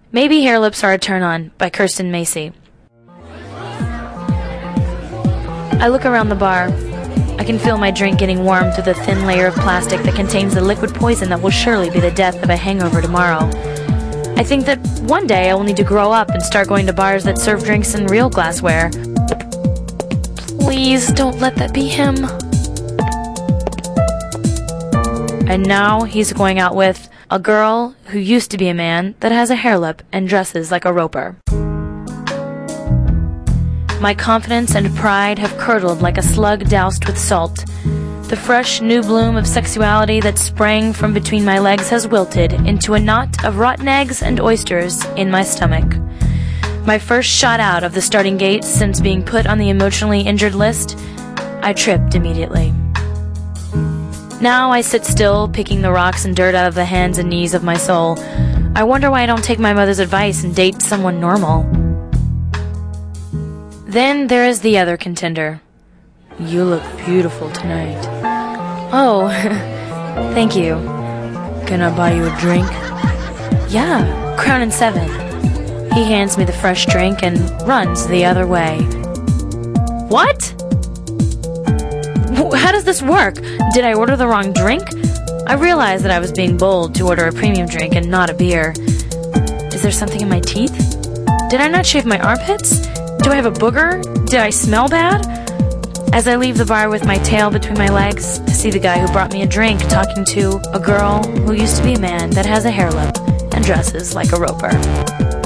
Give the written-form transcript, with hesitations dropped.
Maybe Hair Lips Are a Turn-On by Kirsten Macy. I look around the bar. I can feel my drink getting warm through the thin layer of plastic that contains the liquid poison that will surely be the death of a hangover tomorrow. I think that one day I will need to grow up and start going to bars that serve drinks in real glassware. Please don't let that be him. And now he's going out with a girl who used to be a man that has a hair lip and dresses like a roper. My confidence and pride have curdled like a slug doused with salt. The fresh new bloom of sexuality that sprang from between my legs has wilted into a knot of rotten eggs and oysters in my stomach. My first shot out of the starting gate since being put on the emotionally injured list, I tripped immediately. Now I sit still, picking the rocks and dirt out of the hands and knees of my soul. I wonder why I don't take my mother's advice and date someone normal. Then there is the other contender. You look beautiful tonight. Oh, thank you. Can I buy you a drink? Yeah, Crown and 7. He hands me the fresh drink and runs the other way. What? How does this work? Did I order the wrong drink? I realized that I was being bold to order a premium drink and not a beer. Is there something in my teeth? Did I not shave my armpits? Do I have a booger? Did I smell bad? As I leave the bar with my tail between my legs, I see the guy who brought me a drink talking to a girl who used to be a man that has a hair lip and dresses like a roper.